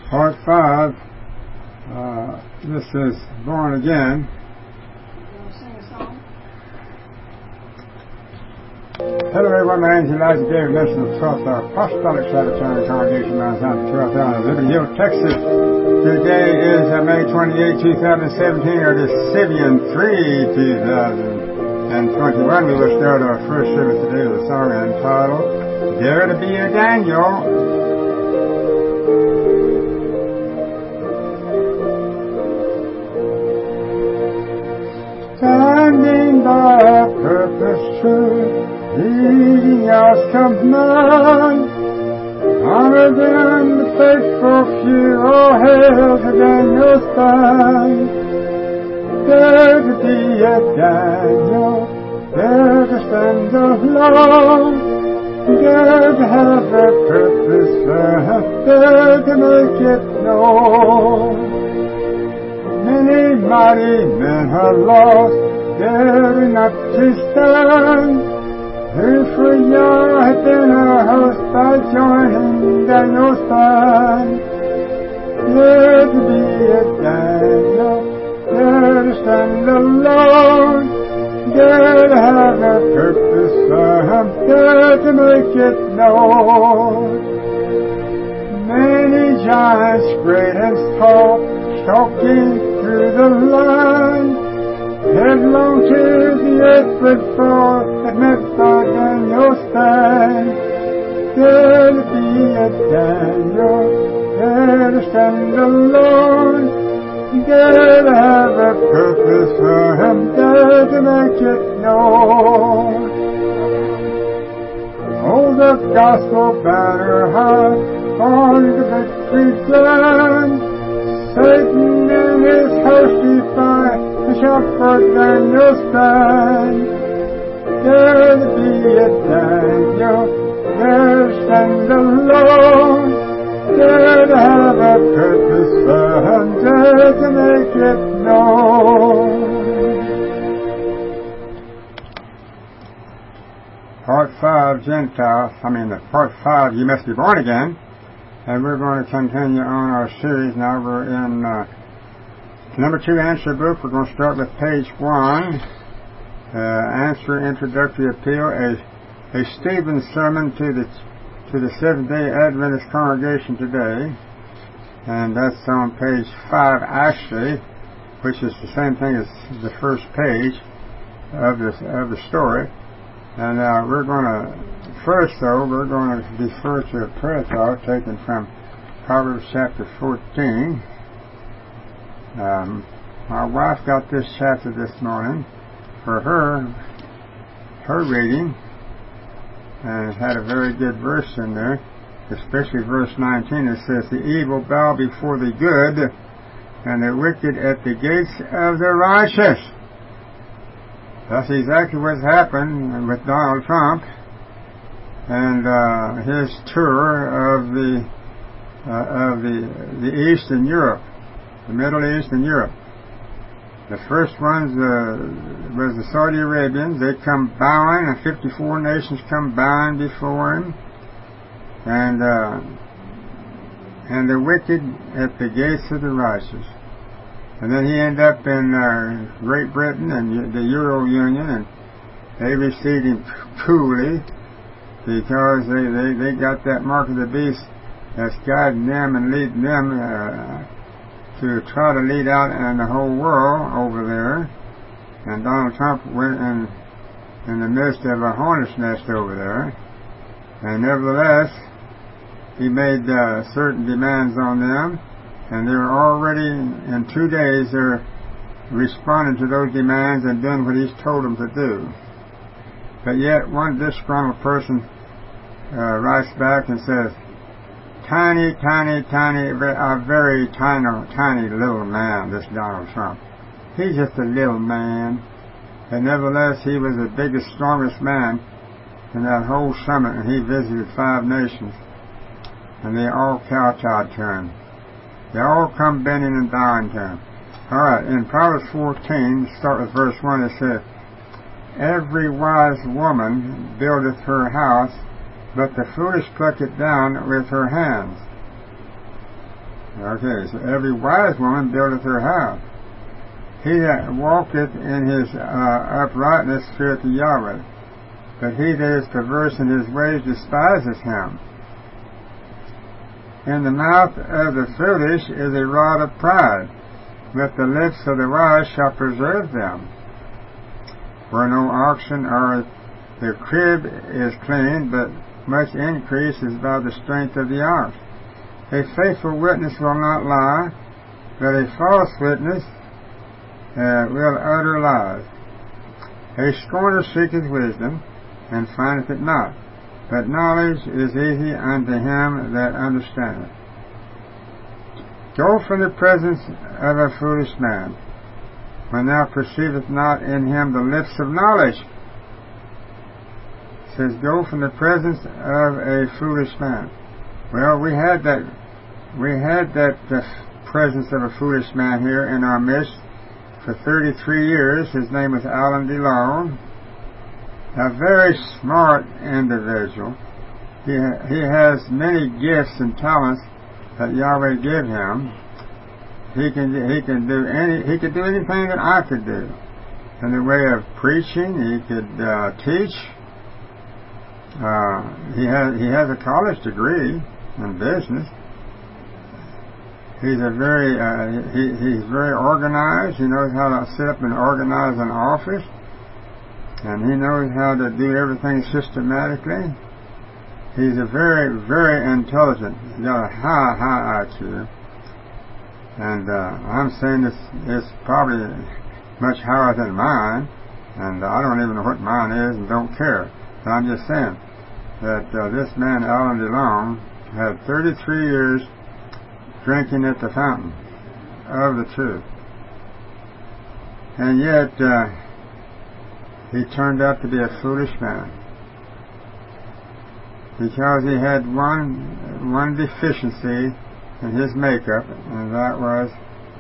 Part 5. This is Born Again. You want to sing a song? Hello everyone, my name is Elijah David Nelson of 12th Hour Apostolic Sabbatarian Congregation, Mount Zion, 12th Hour in Liberty Hill, Texas. Today is May 28, 2017, or the Sibian 3, 2021. We will start our first service today with a song entitled, Dare to be a Daniel. Standing by a purpose true, leading us command, honor them the faithful few, oh hail to Daniel stand. Dare to be a Daniel, dare to stand alone, dare to have a purpose firm, dare to make it known. Many mighty men have lost, daring not to stand. Who for Yah had been a host by joining Daniel's band. Dare to be a Daniel, dare to stand alone, dare to have a purpose firm, dare to make it known. Many giants great and tall, stalking through the land, headlong to the earth would fall, that met by Daniel's stand. Dare to be a Daniel, dare to stand alone, dare to have a purpose for him, dare to make it known. Hold the gospel banner high, on the victory grand. Satan and his host defy, and shall for Daniel stand. Dare to be a Daniel, dare to stand alone, dare to have a purpose firm, dare to make it known. Part 5, Part 5, You Must Be Born Again. And we're going to continue on our series. Now we're in number 2, Answer Book. We're going to start with page 1. Answer Introductory Appeal, a Stephen sermon to the Seventh-day Adventist congregation today. And that's on page 5 actually, which is the same thing as the first page of the story. And we're going to defer to a prayer thought taken from Proverbs chapter 14. My wife got this chapter this morning for her reading, and it had a very good verse in there, especially verse 19. It says, The evil bow before the good, and the wicked at the gates of the righteous. That's exactly what's happened with Donald Trump and his tour of the East and Europe, the Middle East and Europe. The first ones was the Saudi Arabians. They come bowing, and 54 nations come bowing before him, and the wicked at the gates of the righteous. And then he ended up in Great Britain and the Euro Union, and they received him coolly because they got that mark of the beast that's guiding them and leading them to try to lead out in the whole world over there. And Donald Trump went in the midst of a hornet's nest over there. And nevertheless, he made certain demands on them. And they're already, in 2 days, they're responding to those demands and doing what he's told them to do. But yet, one disgruntled person writes back and says, a very tiny little man, this Donald Trump. He's just a little man. And nevertheless, he was the biggest, strongest man in that whole summit, and he visited 5 nations. And they all kowtowed to him. They all come bending and bowing to him. All right, in Proverbs 14, start with verse 1, it says, Every wise woman buildeth her house, but the foolish pluck it down with her hands. Okay, so every wise woman buildeth her house. He that walketh in his uprightness feareth Yahweh, but he that is perverse in his ways despises him. In the mouth of the foolish is a rod of pride, but the lips of the wise shall preserve them. For no oxen or the crib is clean, but much increase is by the strength of the ox. A faithful witness will not lie, but a false witness will utter lies. A scorner seeketh wisdom, and findeth it not, but knowledge is easy unto him that understandeth. Go from the presence of a foolish man, when thou perceivest not in him the lips of knowledge. It says, go from the presence of a foolish man. Well, we had that presence of a foolish man here in our midst for 33 years. His name was Alan DeLong. A very smart individual. He has many gifts and talents that Yahweh gave him. He can do anything that I could do. In the way of preaching, he could teach. He has a college degree in business. He's very organized. He knows how to set up and organize an office, and he knows how to do everything systematically. He's a very, very intelligent. He's got a high IQ, and I'm saying it's probably much higher than mine, and I don't even know what mine is and don't care. But I'm just saying that this man, Alan DeLong, had 33 years drinking at the fountain of the truth. And yet, he turned out to be a foolish man. Because he had one deficiency in his makeup, and that was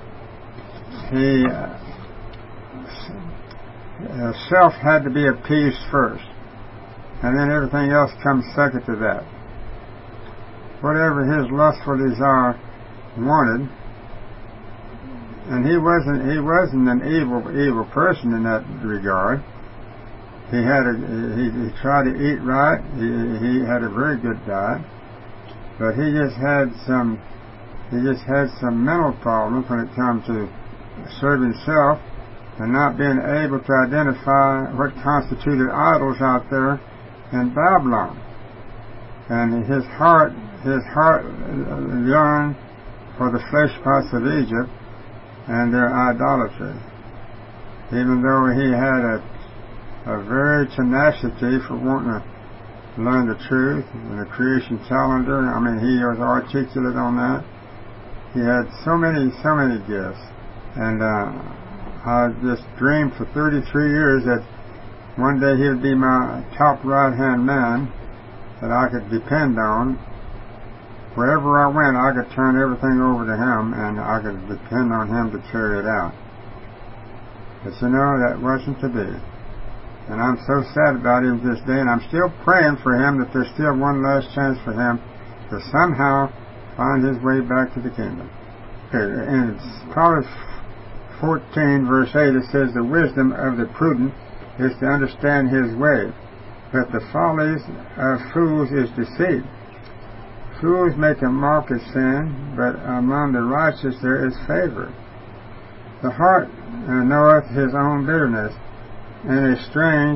self had to be appeased first. And then everything else comes second to that. Whatever his lustful desire wanted, and he wasn't an evil person in that regard. He tried to eat right. He had a very good diet, but he just had some mental problems when it comes to serving self and not being able to identify what constituted idols out there in Babylon. And his heart yearned for the flesh pots of Egypt and their idolatry, even though he had a very tenacity for wanting to learn the truth and the creation calendar. I mean, he was articulate on that. He had so many gifts, and I just dreamed for 33 years that one day he would be my top right-hand man that I could depend on. Wherever I went, I could turn everything over to him, and I could depend on him to carry it out. But you know, that wasn't to be. And I'm so sad about him this day, and I'm still praying for him that there's still one last chance for him to somehow find his way back to the kingdom. In Proverbs 14, verse 8, it says, the wisdom of the prudent is to understand his way, but the follies of fools is deceit. Fools make a mock of sin, but among the righteous there is favor. The heart knoweth his own bitterness, and a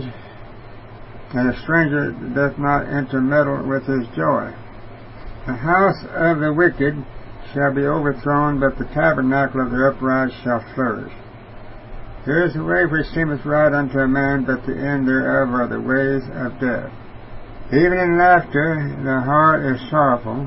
stranger doth not intermeddle with his joy. The house of the wicked shall be overthrown, but the tabernacle of the upright shall flourish. There is a way which seemeth right unto a man, but the end thereof are the ways of death. Even in laughter the heart is sorrowful,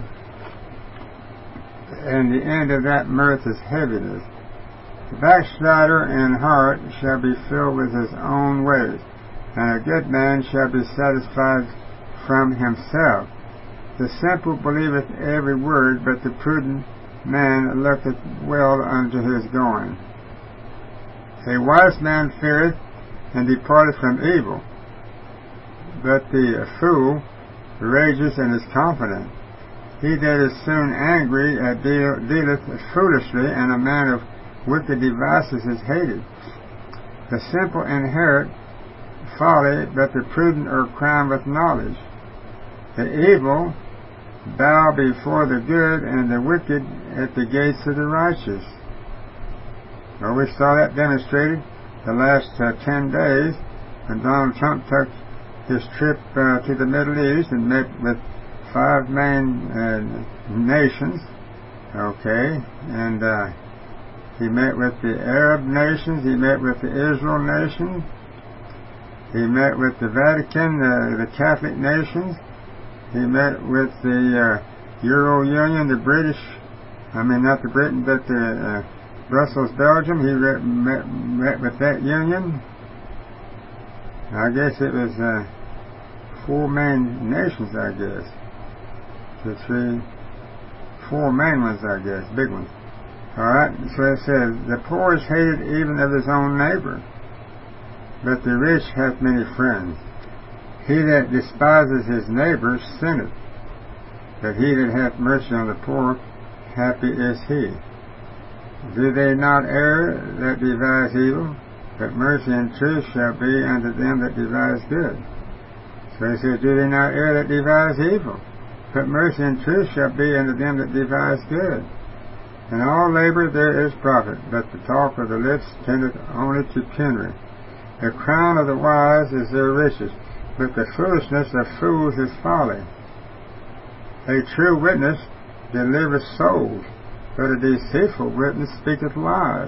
and the end of that mirth is heaviness. The backslider in heart shall be filled with his own ways, and a good man shall be satisfied from himself. The simple believeth every word, but the prudent man looketh well unto his going. A wise man feareth and departeth from evil, but the fool rages and is confident. He that is soon angry dealeth foolishly, and a man of wicked devices is hated. The simple inherit folly, but the prudent are crowned with knowledge. The evil bow before the good, and the wicked at the gates of the righteous. Well, we saw that demonstrated the last 10 days when Donald Trump took his trip to the Middle East and met with 5 main nations, okay, and he met with the Arab nations, he met with the Israel nation, he met with the Vatican, the Catholic nations, he met with the Euro Union, the British, not the Britain, but the Brussels, Belgium, he met with that union. I guess it was 4 main nations, I guess. 4 main ones, I guess, big ones. Alright, so it says, the poor is hated even of his own neighbor, but the rich hath many friends. He that despises his neighbor sinneth, but he that hath mercy on the poor, happy is he. Do they not err that devise evil? But mercy and truth shall be unto them that devise good. So he says, do they not err that devise evil? But mercy and truth shall be unto them that devise good. In all labor there is profit, but the talk of the lips tendeth only to penury. The crown of the wise is their riches, but the foolishness of fools is folly. A true witness delivereth souls, but a deceitful witness speaketh lies.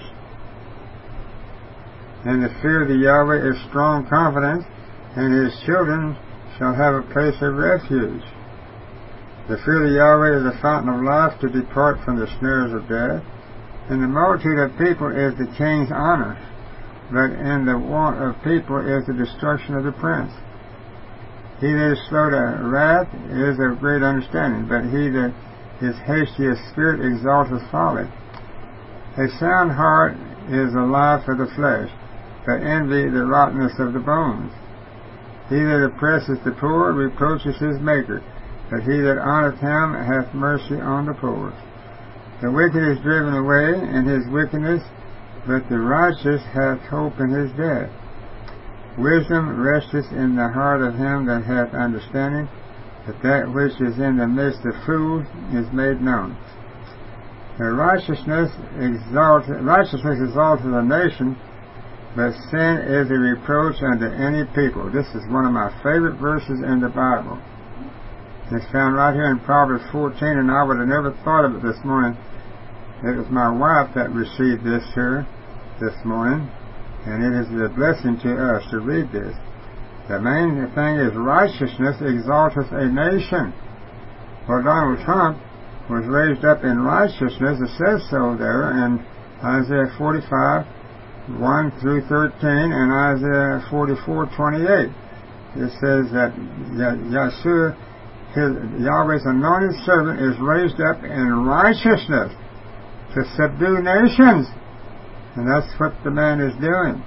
And the fear of the Yahweh is strong confidence, and his children shall have a place of refuge. The fear of the Yahweh is a fountain of life, to depart from the snares of death. And the multitude of people is the king's honor, but in the want of people is the destruction of the prince. He that is slow to wrath is of great understanding, but he that is hasty of spirit exalteth folly. A sound heart is a life of the flesh, but envy the rottenness of the bones. He that oppresseth the poor reproacheth his maker, but he that honoureth him hath mercy on the poor. The wicked is driven away in his wickedness, but the righteous hath hope in his death. Wisdom resteth in the heart of him that hath understanding, but that which is in the midst of fools is made known. The righteousness exalteth a nation, but sin is a reproach unto any people. This is one of my favorite verses in the Bible. It's found right here in Proverbs 14, and I would have never thought of it this morning. It was my wife that received this here this morning, and it is a blessing to us to read this. The main thing is righteousness exalteth a nation. Well, Donald Trump was raised up in righteousness. It says so there in Isaiah 45, 1 through 13, and Isaiah 44:28. It says that Yahshua, Yahweh's anointed servant, is raised up in righteousness to subdue nations. And that's what the man is doing.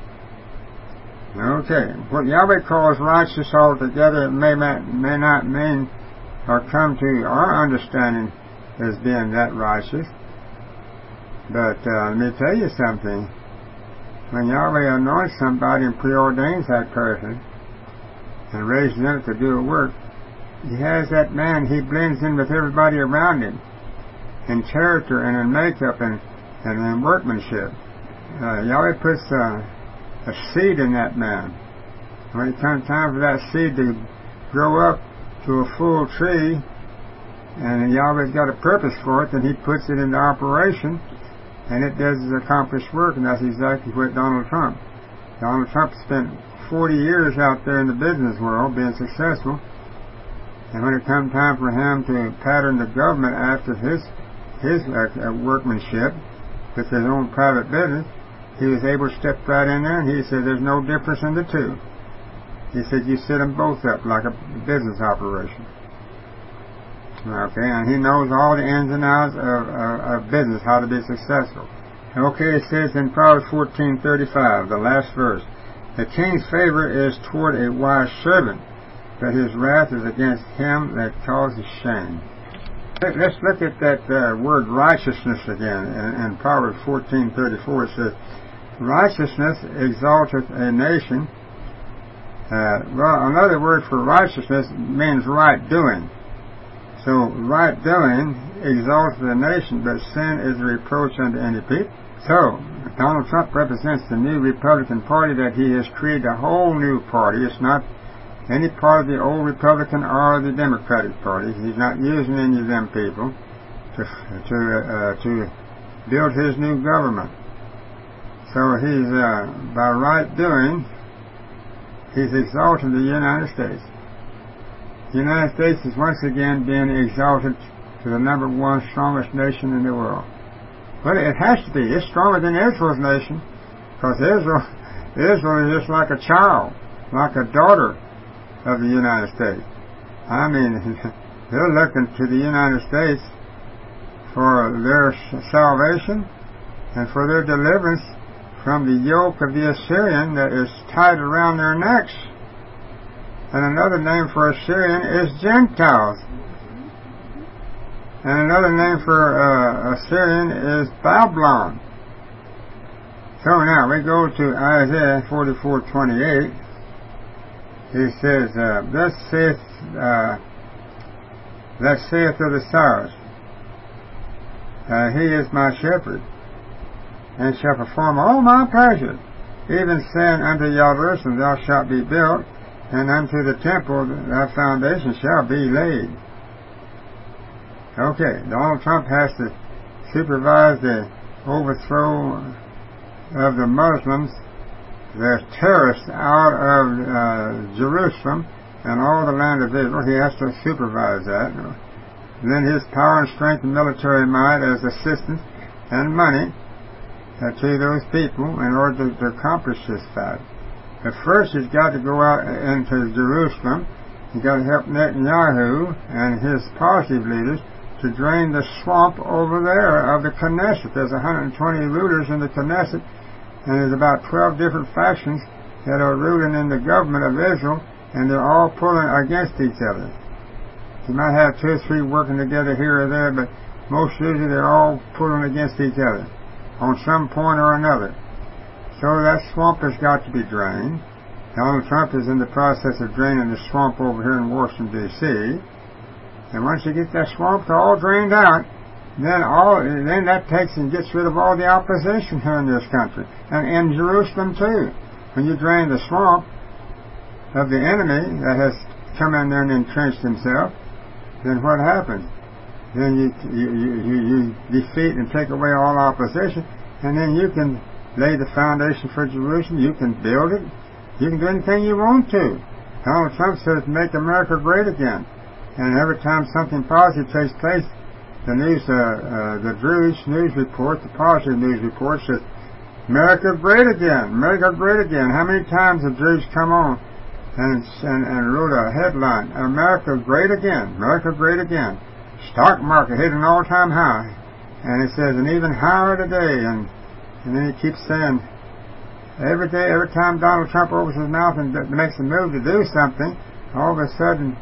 Okay. What Yahweh calls righteous altogether may not mean or come to our understanding as being that righteous. But let me tell you something. When Yahweh anoints somebody and preordains that person and raises them to do a work, he has that man, he blends in with everybody around him in character and in makeup and in workmanship. Yahweh puts a seed in that man. When it comes time for that seed to grow up to a full tree, and Yahweh's got a purpose for it, then he puts it into operation, and it does its accomplished work, and that's exactly what Donald Trump spent 40 years out there in the business world being successful. And when it come time for him to pattern the government after his workmanship with his own private business, he was able to step right in there, and he said there's no difference in the two. He said you set them both up like a business operation. Okay, and he knows all the ins and outs of business, how to be successful. Okay, it says in Proverbs 14:35, the last verse, the king's favor is toward a wise servant, but his wrath is against him that causes shame. Let's look at that word righteousness again. In Proverbs 14:34 it says, righteousness exalteth a nation. Well, another word for righteousness means right doing. So right doing exalteth a nation, but sin is a reproach unto any people. So Donald Trump represents the new Republican Party that he has created a whole new party. It's not any part of the old Republican or the Democratic Party. He's not using any of them people to build his new government. So he's by right doing, he's exalting the United States. The United States is once again being exalted to the number one strongest nation in the world. But it has to be. It's stronger than Israel's nation, because Israel is just like a child, like a daughter of the United States. I mean, they're looking to the United States for their salvation and for their deliverance from the yoke of the Assyrian that is tied around their necks. And another name for Assyrian is Gentiles. And another name for Assyrian is Babylon. So now we go to Isaiah 44:28. He says, thus saith of the Cyrus, he is my shepherd, and shall perform all my pleasure, even saying unto Jerusalem, thou shalt be built, and unto the temple thy foundation shall be laid. Okay, Donald Trump has to supervise the overthrow of the Muslims, the terrorists out of Jerusalem and all the land of Israel. He has to supervise that. And then his power and strength and military might as assistance and money to those people in order to accomplish this fight. But first he's got to go out into Jerusalem. He's got to help Netanyahu and his positive leaders to drain the swamp over there of the Knesset. There's 120 rulers in the Knesset, and there's about 12 different factions that are ruling in the government of Israel, and they're all pulling against each other. You might have 2 or 3 working together here or there, but most usually they're all pulling against each other on some point or another. So that swamp has got to be drained. Donald Trump is in the process of draining the swamp over here in Washington, D.C. And once you get that swamp all drained out, then that takes and gets rid of all the opposition here in this country. And in Jerusalem, too. When you drain the swamp of the enemy that has come in there and entrenched himself, then what happens? Then you defeat and take away all opposition, and then you can lay the foundation for Jerusalem. You can build it. You can do anything you want to. Donald Trump says, make America great again. And every time something positive takes place, the Drew's news report, the positive news report says, America great again, America great again. How many times have Drew's come on and wrote a headline, America great again, America great again. Stock market hit an all-time high. And it says, an even higher today. And then he keeps saying, every day, every time Donald Trump opens his mouth and makes a move to do something, all of a sudden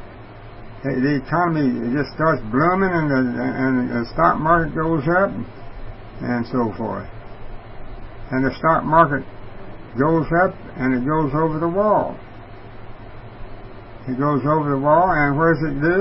the economy just starts blooming, and the stock market goes up, and so forth. And the stock market goes up, and it goes over the wall. It goes over the wall, and what does it do?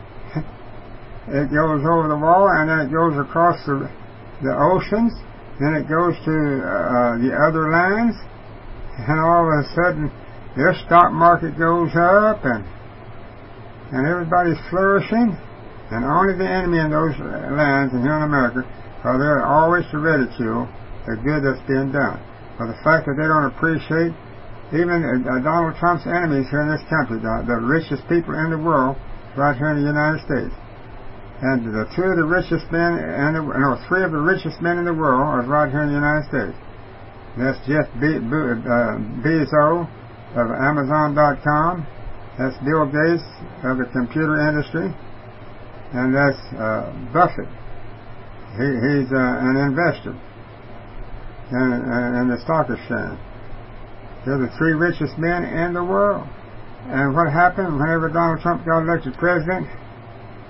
It goes over the wall, and then it goes across the oceans. Then it goes to the other lands, and all of a sudden their stock market goes up, and everybody's flourishing, and only the enemy in those lands and here in America are there always to ridicule the good that's being done. But the fact that they don't appreciate even Donald Trump's enemies here in this country, the richest people in the world, right here in the United States. And the 3 of the richest men in the world are right here in the United States. That's Jeff Bezos of Amazon.com. That's Bill Gates of the computer industry. And that's Buffett. He's an investor in the stock exchange. They're the 3 richest men in the world. And what happened whenever Donald Trump got elected president?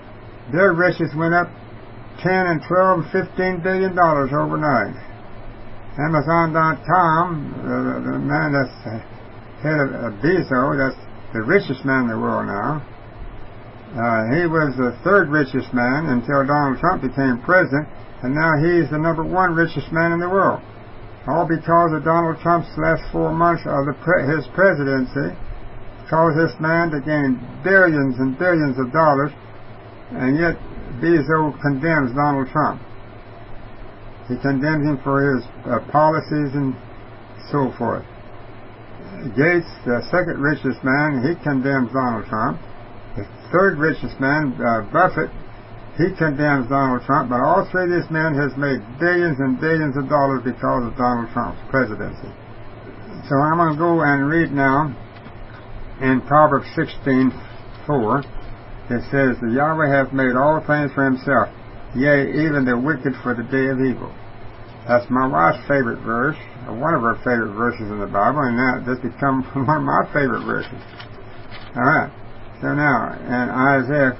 their riches went up 10 and 12 and $15 billion overnight. Amazon.com, the man that's head of Bezos, that's the richest man in the world now. He was the third richest man until Donald Trump became president, and now he's the number one richest man in the world. All because of Donald Trump's last 4 months of his presidency, caused this man to gain billions and billions of dollars, and yet Bezos condemns Donald Trump. He condemns him for his policies and so forth. Gates, the second richest man, he condemns Donald Trump. The third richest man, Buffett, he condemns Donald Trump. But all three of these men has made billions and billions of dollars because of Donald Trump's presidency. So I'm going to go and read now in Proverbs 16:4. It says, "The Yahweh hath made all things for himself, yea, even the wicked for the day of evil." That's my wife's favorite verse, or one of her favorite verses in the Bible, and that has become one of my favorite verses. All right. So now, in Isaiah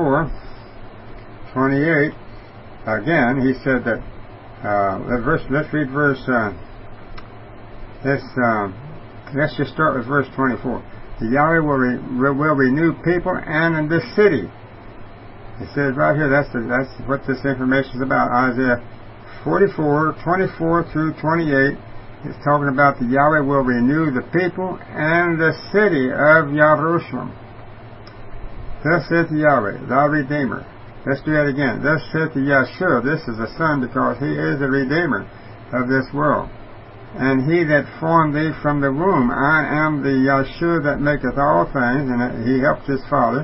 44:28, again, he said that, let's read verse, let's just start with verse 24. "The Yahweh will renew people and in this city." It says right here, that's what this information is about. Isaiah 44:24 through 28 is talking about the Yahweh will renew the people and the city of Jerusalem. Thus saith the Yahweh, thy Redeemer. Let's do that again. Thus saith the Yeshua, this is the Son, because he is the Redeemer of this world. "And he that formed thee from the womb, I am the Yeshua that maketh all things," and he helped his father.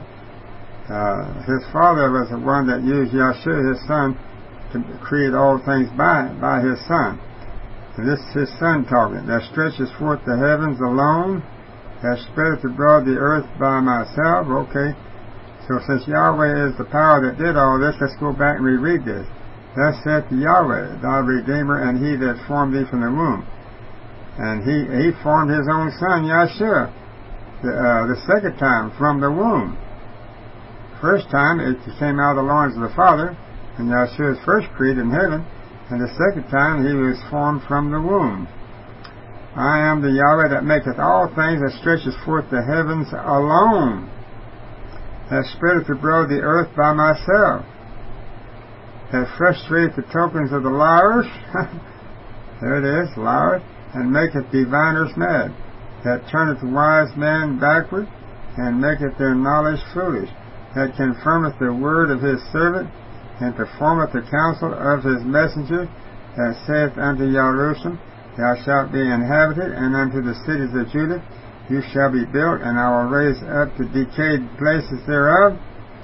His father was the one that used Yeshua, his son, to create all things by his son. And this is his son talking. "That stretches forth the heavens alone, that spreadeth abroad the earth by myself." Okay, so since Yahweh is the power that did all this, let's go back and reread this. "Thus saith the Yahweh, thy Redeemer, and he that formed thee from the womb." And he formed his own son, Yeshua, the second time from the womb. First time it came out of the loins of the Father, and Yeshua's first creed in heaven, and the second time he was formed from the womb. "I am the Yahweh that maketh all things, that stretches forth the heavens alone, that spreadeth abroad the earth by myself, that frustrateth the tokens of the liars," there it is, liars, "and maketh diviners mad, that turneth wise men backward, and maketh their knowledge foolish, that confirmeth the word of his servant, and performeth the counsel of his messenger, that saith unto Jerusalem, thou shalt be inhabited, and unto the cities of Judah, you shall be built, and I will raise up the decayed places thereof,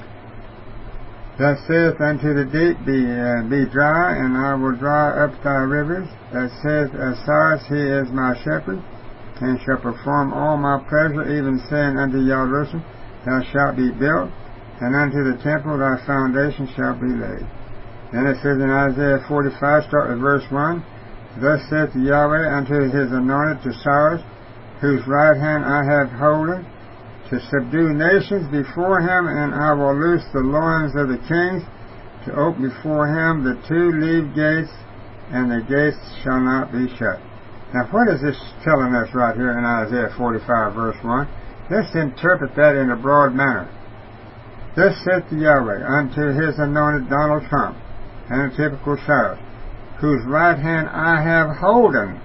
that saith unto the deep, be dry, and I will dry up thy rivers, that saith Asias, he is my shepherd, and shall perform all my pleasure, even saying unto Jerusalem, thou shalt be built, and unto the temple thy foundation shall be laid. Then it says in Isaiah 45, start with verse 1, "Thus saith Yahweh unto his anointed, to Cyrus, whose right hand I have holden, to subdue nations before him, and I will loose the loins of the kings, to open before him the two-leaved gates, and the gates shall not be shut." Now what is this telling us right here in Isaiah 45 verse 1? Let's interpret that in a broad manner. "Thus saith Yahweh unto his anointed Donald Trump, and a typical Cyrus, whose right hand I have holden,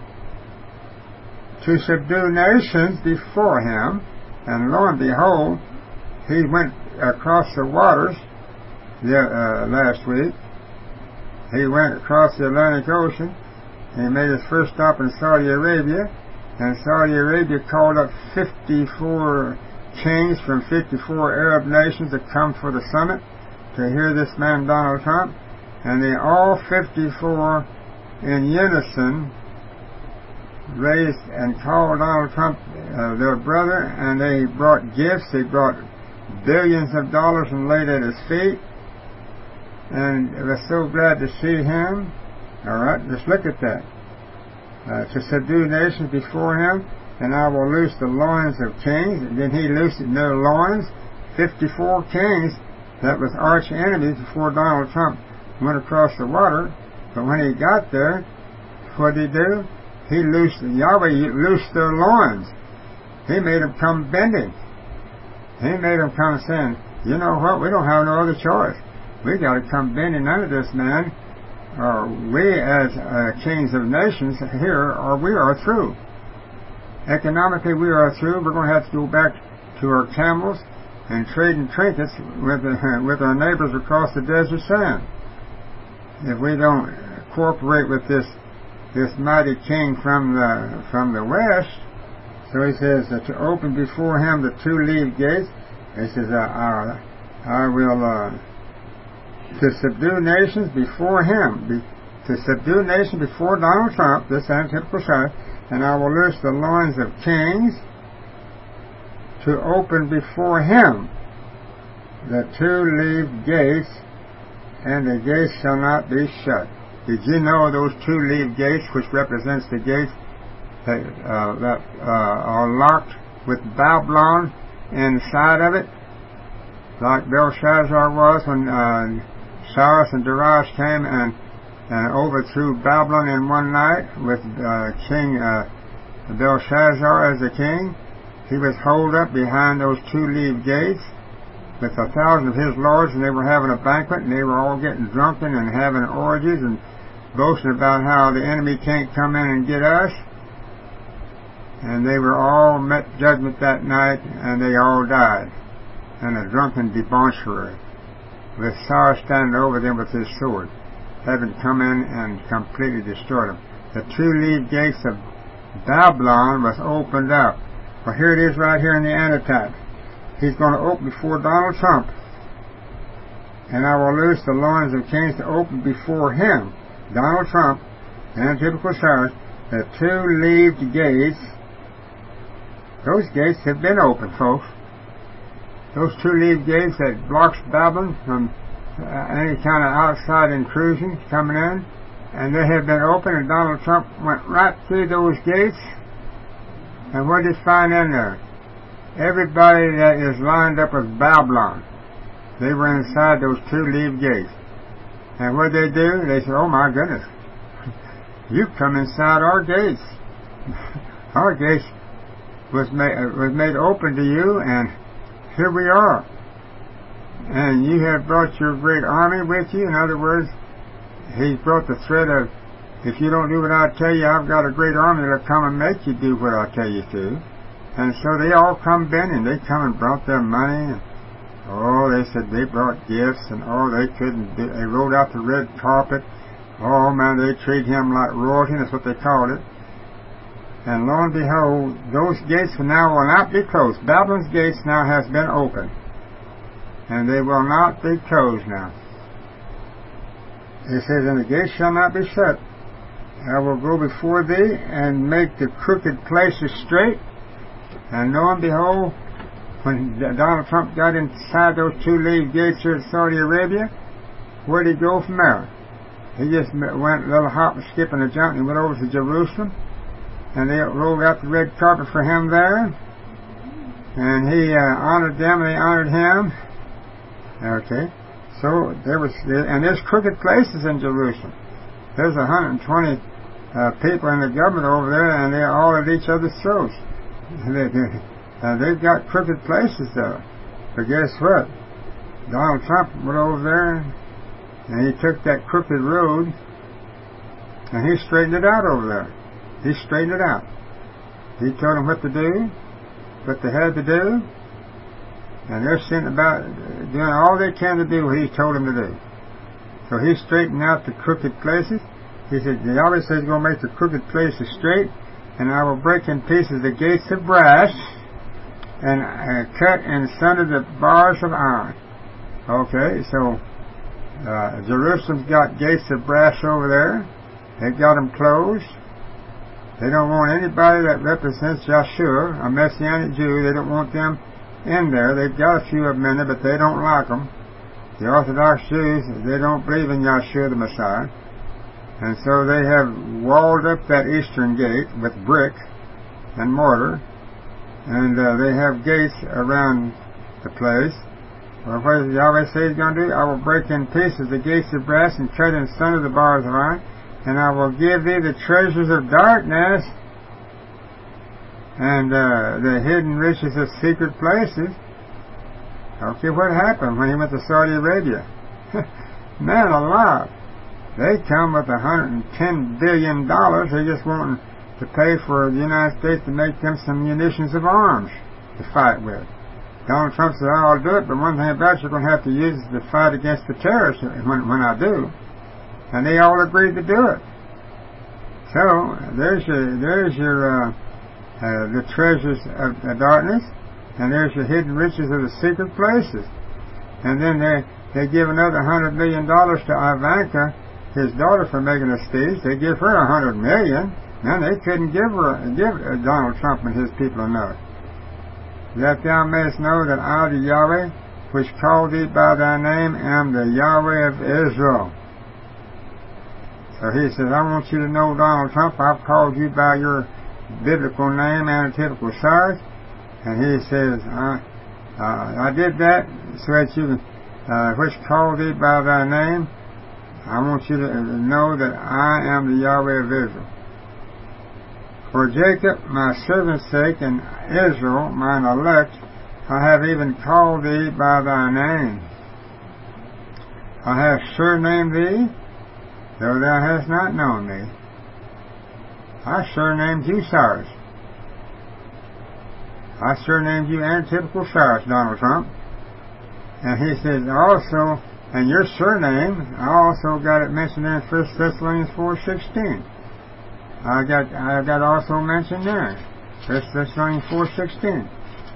to subdue nations before him." And lo and behold, he went across the waters last week. He went across the Atlantic Ocean. He made his first stop in Saudi Arabia, and Saudi Arabia called up 54 kings from 54 Arab nations to come for the summit to hear this man Donald Trump, and they all 54 in unison raised and called Donald Trump their brother, and they brought gifts. They brought billions of dollars and laid at his feet, and they were so glad to see him. All right, just look at that. To subdue nations before him, and I will loose the loins of kings. And then he loosed their loins, 54 kings, that was arch enemies before Donald Trump went across the water. But when he got there, what did he do? Yahweh loosed their loins. He made them come bending. He made them come saying, you know what, we don't have no other choice. We got to come bending under this man, or we as kings of nations here, or we are through. Economically, we are through. We're going to have to go back to our camels and trading trinkets with our neighbors across the desert sand. If we don't cooperate with this mighty king from the west. So he says to open before him the two-leaved gates. He says, I will to subdue nations before him, to subdue nations before Donald Trump, this antithetical side, and I will loose the loins of kings to open before him the two-leaved gates, and the gates shall not be shut. Did you know those two-leaved gates, which represents the gates that are locked with Babylon inside of it, like Belshazzar was when Cyrus and Darius came and overthrew Babylon in one night with King Belshazzar as the king? He was holed up behind those two-leaved gates with 1,000 of his lords, and they were having a banquet, and they were all getting drunken and having orgies and boasting about how the enemy can't come in and get us. And they were all met judgment that night, and they all died in a drunken debauchery, with Cyrus standing over them with his sword, having come in and completely destroyed them. The two-leaved gates of Babylon was opened up. Well, here it is right here in the antitype. He's going to open before Donald Trump, and I will loose the loins of kings to open before him, Donald Trump, and typical Cyrus, the two-leaved gates. Those gates have been opened, folks. Those two-leaved gates that blocks Babylon from any kind of outside intrusion coming in, and they have been opened, and Donald Trump went right through those gates. And what did he find in there? Everybody that is lined up with Babylon, they were inside those two-leaved gates. And what did they do? They said, oh my goodness, you come inside our gates. Our gates was made open to you, and here we are. And you have brought your great army with you. In other words, he brought the threat of, if you don't do what I tell you, I've got a great army that'll come and make you do what I tell you to. And so they all come bending. They come and brought their money. And, they said they brought gifts, and they couldn't do. They rolled out the red carpet. Oh man, they treat him like royalty. That's what they called it. And lo and behold, those gates now will not be closed. Babylon's gates now has been opened, and they will not be closed now. It says, and the gates shall not be shut. I will go before thee and make the crooked places straight. And lo and behold, when Donald Trump got inside those two-leaved gates here in Saudi Arabia, where did he go from there? He just went a little hop and skip and a jump, and he went over to Jerusalem, and they rolled out the red carpet for him there, and he honored them, and they honored him. Okay, so there's crooked places in Jerusalem. There's 120 people in the government over there, and they're all at each other's throats. They've got crooked places though. But guess what? Donald Trump went over there, and he took that crooked road, and he straightened it out over there. He straightened it out. He told them what to do, what they had to do, and they're sitting about doing all they can to do what he told them to do. So he straightened out the crooked places. He said, Yahweh says he's going to make the crooked places straight, and I will break in pieces the gates of brass, and cut in sunder the bars of iron. Okay, so Jerusalem's got gates of brass over there. They've got them closed. They don't want anybody that represents Yeshua, a Messianic Jew. They don't want them in there. They've got a few of them in there, but they don't like them. The Orthodox Jews, they don't believe in Yeshua the Messiah. And so they have walled up that eastern gate with brick and mortar. And they have gates around the place. Well, what does Yahweh say He's going to do? I will break in pieces the gates of brass and cut in sunder the bars of iron, and I will give thee the treasures of darkness and the hidden riches of secret places. Okay, what happened when he went to Saudi Arabia? Man alive. They come with $110 billion. They just want to pay for the United States to make them some munitions of arms to fight with. Donald Trump said, I'll do it, but one thing about it, you're going to have to use it to fight against the terrorists when I do. And they all agreed to do it. So, there's your the treasures of darkness, and there's your hidden riches of the secret places. And then they give another $100 million to Ivanka, his daughter, for making a speech. They give her $100 million. Man, they couldn't give Donald Trump and his people enough. That thou mayest know that I, the Yahweh, which called thee by thy name, am the Yahweh of Israel. So he says, I want you to know, Donald Trump, I've called you by your biblical name, antithetical size. And he says, I did that so that you, which called thee by thy name, I want you to know that I am the Yahweh of Israel. For Jacob, my servant's sake, and Israel, mine elect, I have even called thee by thy name. I have surnamed thee, though thou hast not known me. I surnamed you Cyrus. I surnamed you antithetical Cyrus, Donald Trump. And he says also, and your surname, I also got it mentioned in 1 Thessalonians 4:16. I got also mentioned there. 1 Thessalonians 4:16.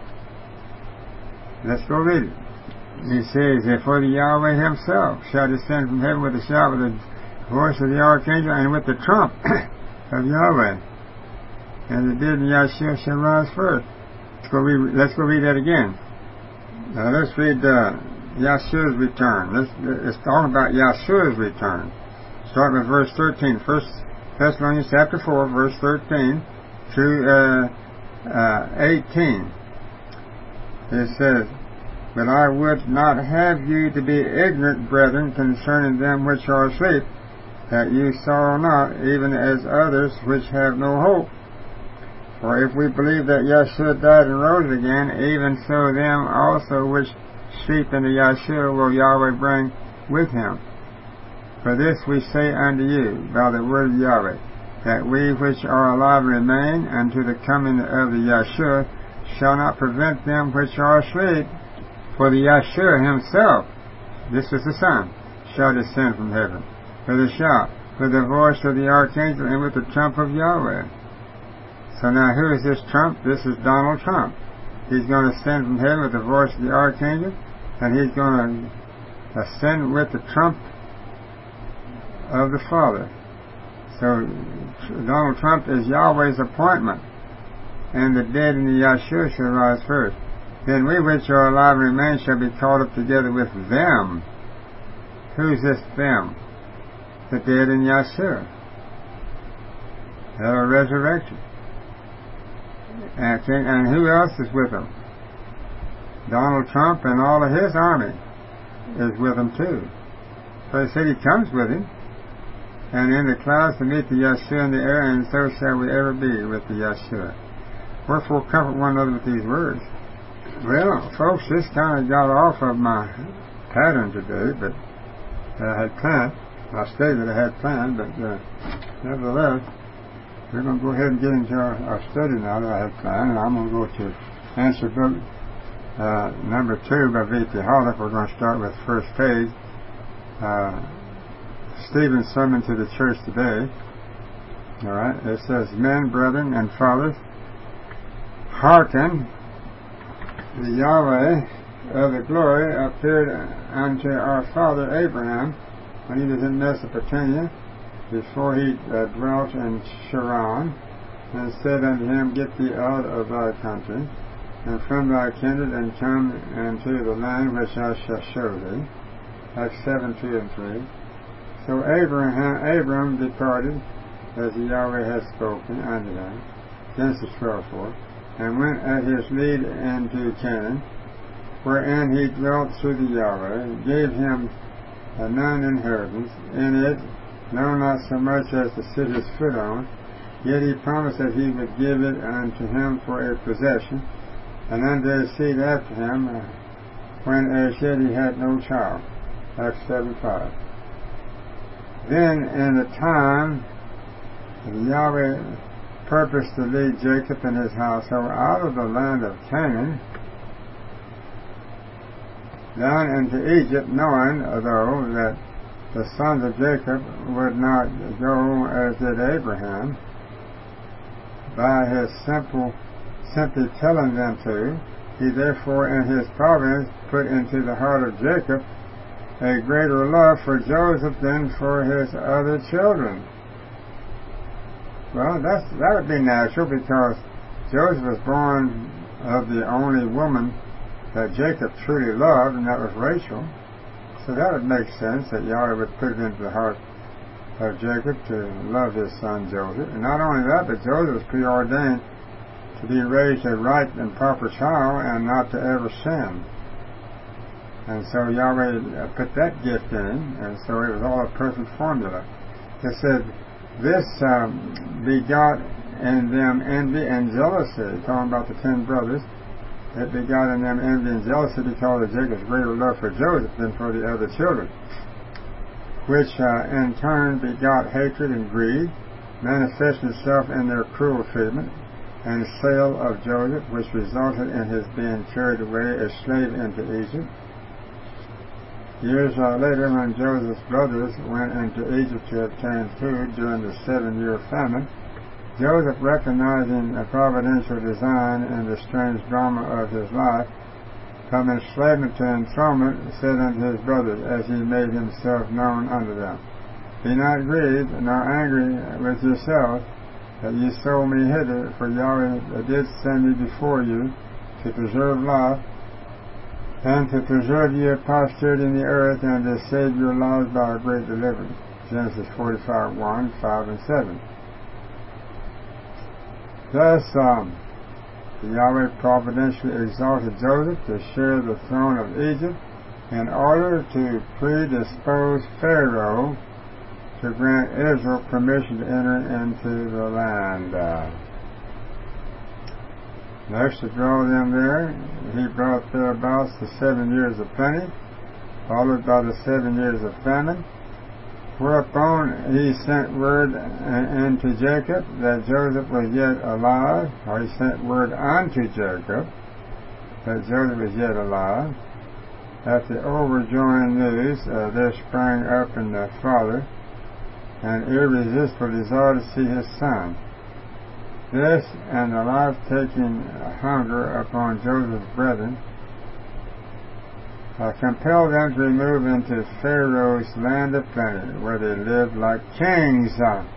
Let's go read it. He says, for the Yahweh himself shall descend from heaven with a shout, with the voice of the archangel, and with the trump of Yahweh. And the dead in Yahshua shall rise first. Let's go read that again. Now let's read Yahshua's return. It's talking about Yahshua's return. Start with verse 13. 1 Thessalonians chapter 4, verse 13 through 18. It says, But I would not have you to be ignorant, brethren, concerning them which are asleep, that you sorrow not, even as others which have no hope. For if we believe that Yahshua died and rose again, even so them also which sleep in the Yahshua will Yahweh bring with him. For this we say unto you by the word of Yahweh, that we which are alive remain unto the coming of the Yahshua shall not prevent them which are asleep. For the Yahshua himself, this is the Son, shall descend from heaven with a shout, with the voice of the archangel, and with the trump of Yahweh. So now who is this trump? This is Donald Trump. He's going to ascend from heaven with the voice of the archangel, and he's going to ascend with the trump of the Father. So Donald Trump is Yahweh's appointment, and the dead in the Yahshua shall rise first. Then we which are alive and remain shall be caught up together with them. Who's this them? The dead in Yahshua that are resurrected. And who else is with them? Donald Trump and all of his army is with him too. So he said he comes with him, and in the clouds to meet the Yahshua in the air, and so shall we ever be with the Yahshua. Wherefore comfort one another with these words. Well, folks, this kind of got off of my pattern today, but I had planned. I stated that I had planned, but nevertheless, we're going to go ahead and get into our study now that I had planned, and I'm going to go to answer book number 2 by V.P. Holliff. We're going to start with the first page. Stephen's sermon to the church today. All right, it says, Men, brethren, and fathers, hearken. The Yahweh of the glory appeared unto our father Abraham when he was in Mesopotamia, before he dwelt in Charan, and said unto him, Get thee out of thy country, and from thy kindred, and come into the land which I shall show thee. Acts 7:2-3. So Abram departed, as the Yahweh had spoken unto him, Genesis 12:4, and went at his lead into Canaan, wherein he dwelt through the Yahweh, gave him none inheritance in it, no, not so much as to sit his foot on, yet he promised that he would give it unto him for a possession, and unto his seed after him, when as yet he had no child. Acts 7:5. Then in the time Yahweh purposed to lead Jacob and his household out of the land of Canaan down into Egypt, knowing, though, that the sons of Jacob would not go as did Abraham, by his simply telling them to, he therefore in his providence put into the heart of Jacob a greater love for Joseph than for his other children. Well, that would be natural, because Joseph was born of the only woman that Jacob truly loved, and that was Rachel. So that would make sense that Yahweh would put it into the heart of Jacob to love his son Joseph. And not only that, but Joseph was preordained to be raised a right and proper child and not to ever sin. And so Yahweh put that gift in him, and so it was all a perfect formula. It said, this begot in them envy and jealousy, talking about the 10 brothers. It begot in them envy and jealousy because of Jacob's greater love for Joseph than for the other children, which in turn begot hatred and greed, manifesting itself in their cruel treatment and sale of Joseph, which resulted in his being carried away as slave into Egypt. Years later, when Joseph's brothers went into Egypt to obtain food during the 7-year famine, Joseph, recognizing a providential design in the strange drama of his life, from enslavement to enthronement, said unto his brothers, as he made himself known unto them, Be not grieved, nor angry with yourselves, that ye sold me hither, for Yahweh did send me before you to preserve life, and to preserve your posterity in the earth, and to save your lives by a great deliverance. Genesis 45:1, 5, and 7. Thus, Yahweh providentially exalted Joseph to share the throne of Egypt in order to predispose Pharaoh to grant Israel permission to enter into the land. Next, to draw them there, he brought thereabouts the 7 years of plenty, followed by the 7 years of famine, whereupon he sent word unto Jacob that Joseph was yet alive, or he sent word unto Jacob that Joseph was yet alive. At the overjoying news, there sprang up in the father an irresistible desire to see his son. This and the life-taking hunger upon Joseph's brethren compelled them to remove into Pharaoh's land of plenty, where they lived like kings.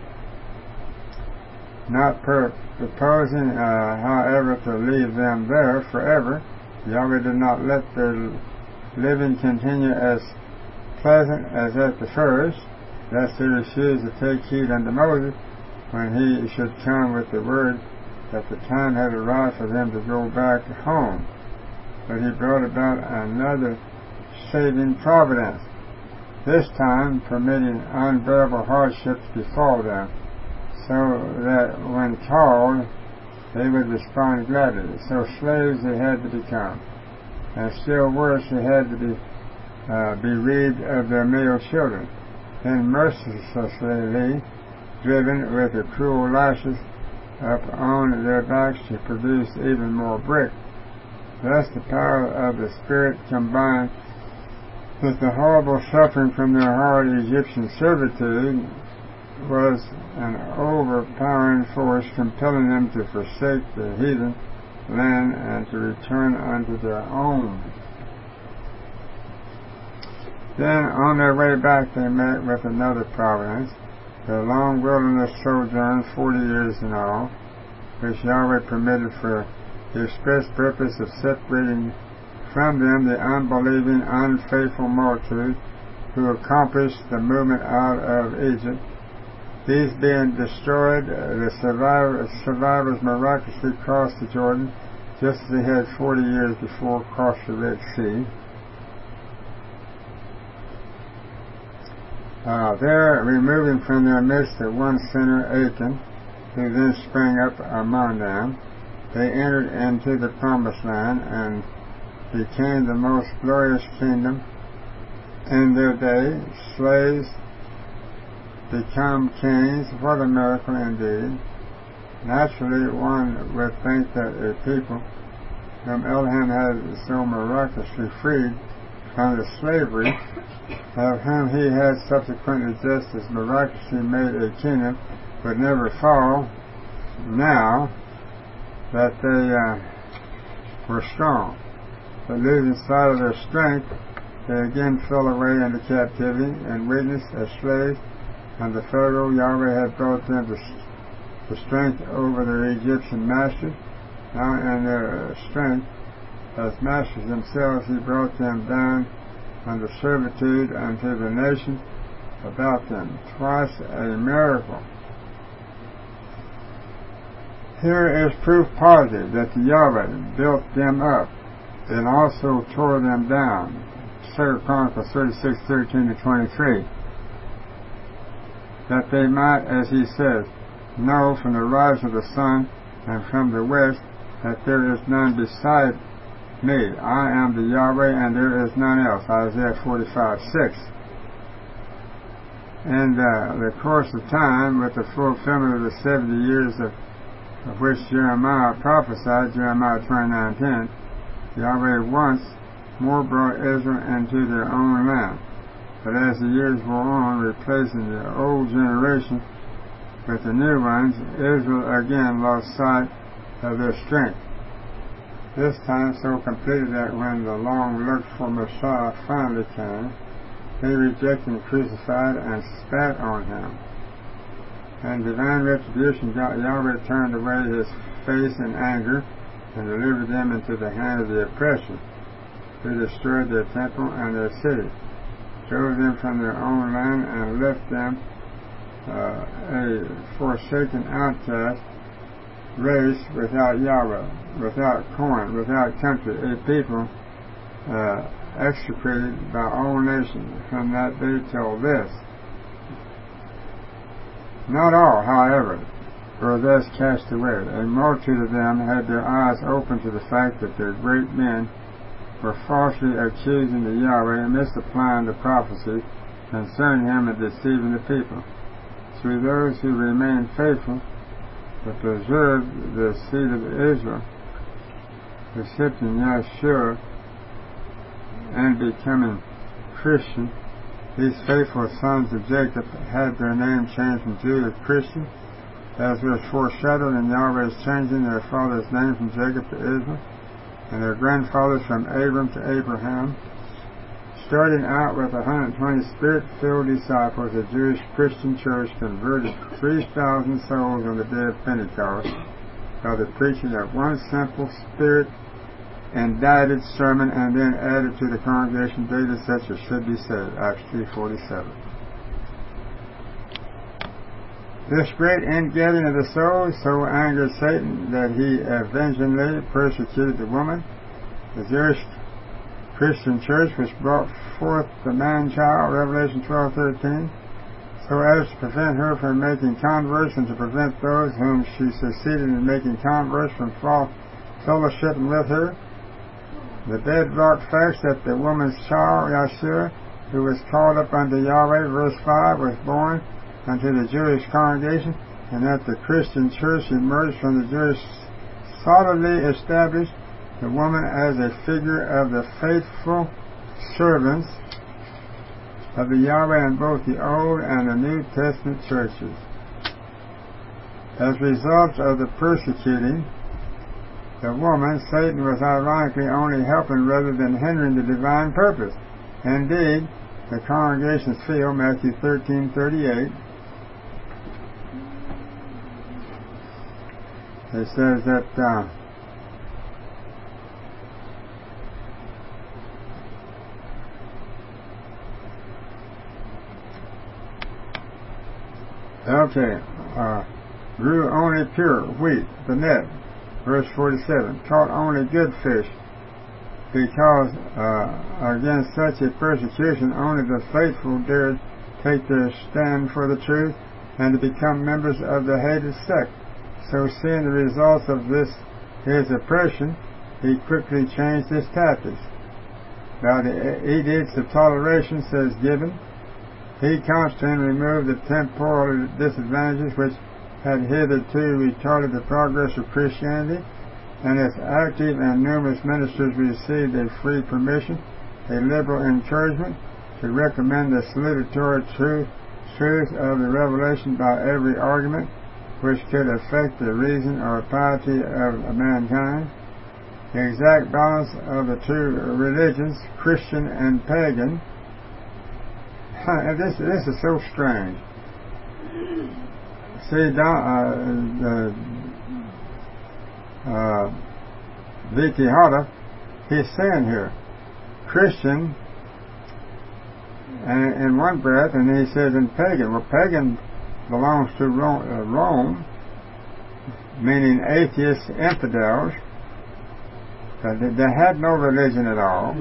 Not proposing, however, to leave them there forever, Yahweh did not let their living continue as pleasant as at the first, lest they refused to take heed unto Moses when he should come with the word that the time had arrived for them to go back home. But he brought about another saving providence, this time permitting unbearable hardships befall them, so that when called they would respond gladly. So slaves they had to become, and still worse, they had to be bereaved of their male children, then mercilessly driven with the cruel lashes up on their backs to produce even more brick. Thus the power of the Spirit combined with the horrible suffering from their hard Egyptian servitude was an overpowering force, compelling them to forsake the heathen land and to return unto their own. Then on their way back they met with another providence, the long wilderness sojourn, 40 years in all, which Yahweh permitted for the express purpose of separating from them the unbelieving, unfaithful multitude who accomplished the movement out of Egypt. These being destroyed, the survivors miraculously crossed the Jordan just as they had 40 years before across the Red Sea. There, removing from their midst the one sinner, Achan, who then sprang up among them, they entered into the promised land and became the most glorious kingdom in their day. Slaves become kings. What a miracle indeed. Naturally, one would think that a people whom Elohim had so miraculously freed from the slavery, of whom he had subsequently just as miraculously made a kingdom, would never fall, now that they were strong. But losing sight of their strength, they again fell away into captivity and weakness as slaves, and the Pharaoh Yahweh had brought them to strength over their Egyptian masters. Now in their strength as masters themselves, he brought them down under servitude unto the nations about them. Twice a miracle. Here is proof positive that the Yahweh built them up and also tore them down. 2 Chronicles 36:13-23. That they might, as he says, know from the rise of the sun and from the west that there is none beside me. I am the Yahweh, and there is none else. Isaiah 45:6. In the course of time, with the fulfillment of the 70 years of which Jeremiah prophesied, Jeremiah 29:10, Yahweh once more brought Israel into their own land. But as the years wore on, replacing the old generation with the new ones, Israel again lost sight of their strength. This time so completed that when the long-looked-for Messiah finally came, they rejected and crucified and spat on him. And divine retribution, Yahweh turned away his face in anger and delivered them into the hand of the oppressor, who destroyed their temple and their city, drove them from their own land, and left them a forsaken outcast race without Yahweh, without coin, without country, a people execrated by all nations from that day till this. Not all, however, were thus cast away. A multitude of them had their eyes open to the fact that their great men were falsely accusing the Yahweh and misapplying the prophecy concerning him and deceiving the people. Through those who remained faithful but preserved the seed of Israel, accepting Yeshua and becoming Christian, these faithful sons of Jacob had their name changed from Judah to Christian, as was foreshadowed in Yahweh's changing their father's name from Jacob to Israel, and their grandfathers from Abram to Abraham. Starting out with 120 Spirit-filled disciples, the Jewish Christian church converted 3,000 souls on the day of Pentecost by the preaching of one simple Spirit-indicted sermon, and then added to the congregation daily such as should be saved. Acts 3:47. This great ingathering of the souls so angered Satan that he avengingly persecuted the woman, the Jewish Christian church, which brought forth the man-child, Revelation 12:13, so as to prevent her from making converts and to prevent those whom she succeeded in making converts from fellowshipping with her. The bedrock facts that the woman's child, Yeshua, who was called up unto Yahweh, verse 5, was born unto the Jewish congregation, and that the Christian church emerged from the Jewish, solidly established the woman as a figure of the faithful servants of the Yahweh in both the Old and the New Testament churches. As a result of the persecuting the woman, Satan was ironically only helping rather than hindering the divine purpose. Indeed, the congregations feel, Matthew 13:38, it says that grew only pure wheat, the net, Verse 47, caught only good fish, because against such a persecution only the faithful dared take their stand for the truth and to become members of the hated sect. So seeing the results of this his oppression, he quickly changed his tactics. By the edicts of toleration, says Gibbon, he constantly removed the temporal disadvantages which had hitherto retarded the progress of Christianity, and its active and numerous ministers received a free permission, a liberal encouragement to recommend the salutary truth of the revelation by every argument which could affect the reason or piety of mankind. The exact balance of the two religions, Christian and pagan. This is so strange. See, Vitiahata, he's saying here, Christian, and in one breath, and he says in pagan. Well, pagan belongs to Rome, meaning atheists, infidels. They had no religion at all.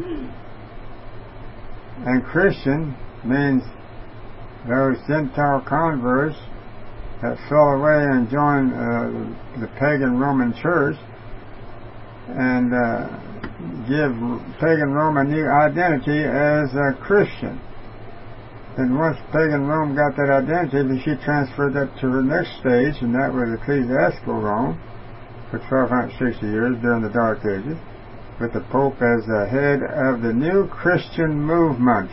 And Christian means those Gentile converts that fell away and joined the pagan Roman Church and give pagan Rome a new identity as a Christian. And once pagan Rome got that identity, she transferred that to her next stage, and that was ecclesiastical Rome for 1260 years during the Dark Ages, with the Pope as the head of the new Christian movement.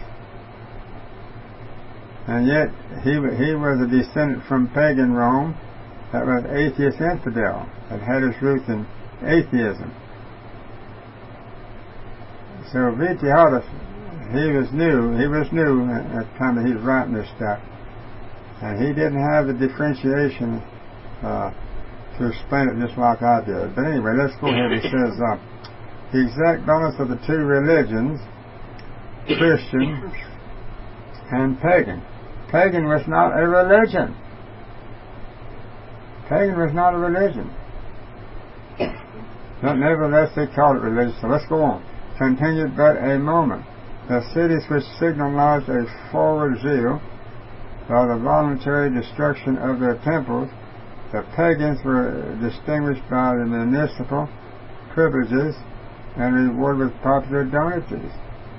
And yet he was a descendant from pagan Rome that was atheist infidel, that had its roots in atheism. So Vitiahata, he was new at the time that he was writing this stuff, and he didn't have the differentiation to explain it just like I did. But anyway, let's go ahead. He says the exact balance of the two religions, Christian and pagan. Pagan was not a religion. Pagan was not a religion. But nevertheless, they called it religion. So let's go on. Continued but a moment. The cities which signalized a forward zeal by the voluntary destruction of their temples, the pagans were distinguished by the municipal privileges and rewarded with popular donatives.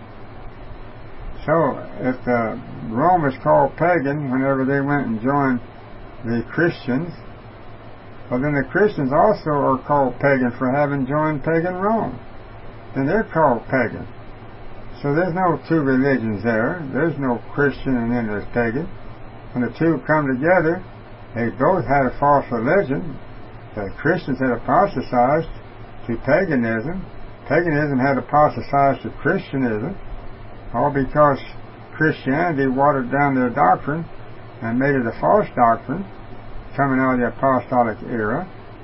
So, if Rome was called pagan whenever they went and joined the Christians, well then the Christians also are called pagan for having joined pagan Rome. Then they're called pagan. So there's no two religions there. There's no Christian and then there's pagan. When the two come together, they both had a false religion. The Christians had apostatized to paganism. Paganism had apostatized to Christianism, all because Christianity watered down their doctrine and made it a false doctrine coming out of the apostolic era.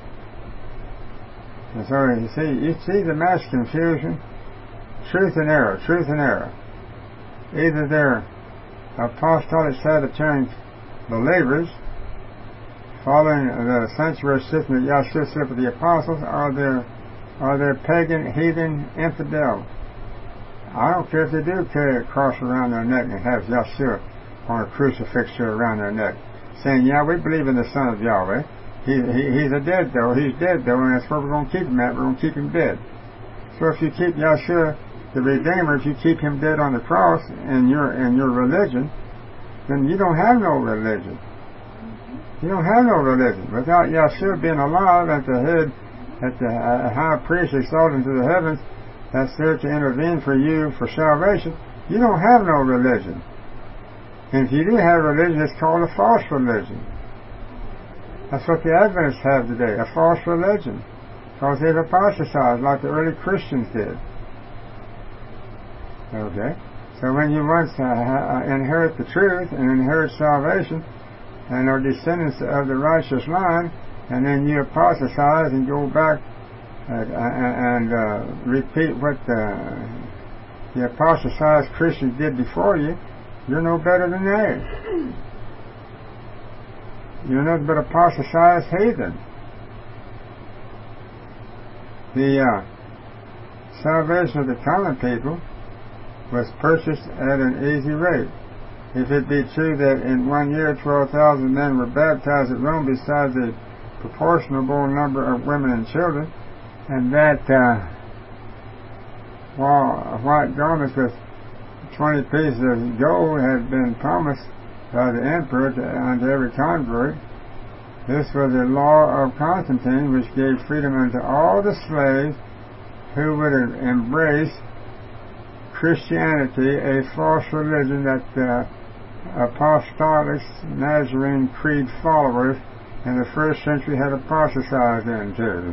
And so you see the mass confusion. Truth and error. Either they're apostolic Sabbatarian believers following the sanctuary system that Yahshua set for the apostles, or they're pagan, heathen, infidel. I don't care if they do carry a cross around their neck and have Yahshua on a crucifix around their neck, saying, yeah, we believe in the Son of Yahweh. He's dead though, and that's where we're going to keep him at. We're going to keep him dead. So if you keep Yahshua, the Redeemer, if you keep him dead on the cross in your religion, then you don't have no religion. You don't have no religion. Without Yahshua being alive at the head, at the high priest exalted into the heavens, that's there to intervene for you for salvation, you don't have no religion. And if you do have religion, it's called a false religion. That's what the Adventists have today, a false religion. Because they've apostatized like the early Christians did. Okay? So when you once inherit the truth and inherit salvation and are descendants of the righteous line, and then you apostatize and go back and repeat what the apostatized Christians did before you, you're no better than they. You're nothing but apostatized heathen. The salvation of the common people was purchased at an easy rate. If it be true that in 1 year 12,000 men were baptized at Rome besides a proportionable number of women and children, and that while white garments with 20 pieces of gold had been promised by the emperor unto every convert, this was a law of Constantine which gave freedom unto all the slaves who would embrace Christianity, a false religion that the apostolic Nazarene Creed followers in the first century had apostatized into.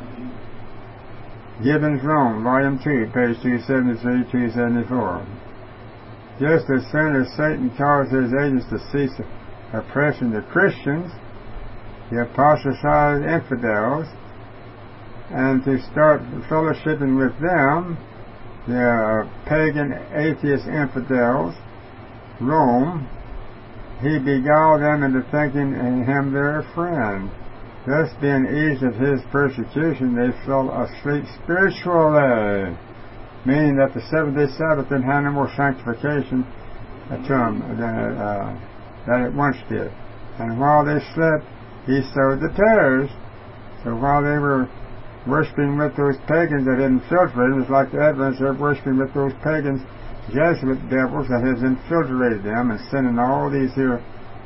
Gibbon's Rome, Volume 2, page 273, 274. Just as soon as Satan caused his agents to cease oppressing the Christians, he apostatized infidels, and to start fellowshipping with them, the pagan atheist infidels, Rome, he beguiled them into thinking him their friend. Thus, being eased of his persecution, they fell asleep spiritually, meaning that the seventh-day Sabbath didn't have no more sanctification to them than it once did. And while they slept, he sowed the tares. So while they were worshiping with those pagans that had infiltrated, it was like the Adventists are worshiping with those pagans, Jesuit devils that has infiltrated them and sending all these here,